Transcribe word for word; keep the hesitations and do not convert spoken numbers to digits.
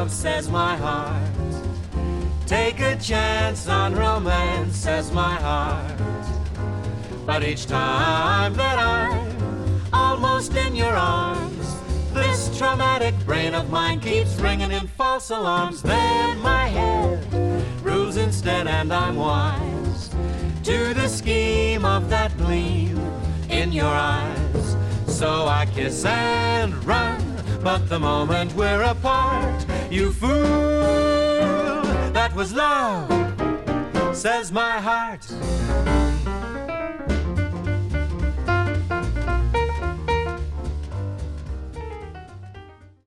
love, says my heart. Take a chance on romance, says my heart. But each time that I'm almost in your arms, this traumatic brain of mine keeps ringing in false alarms. Then my head rules instead, and I'm wise to the scheme of that gleam in your eyes. So I kiss and run, but the moment we're apart, you fool, that was love, says my heart.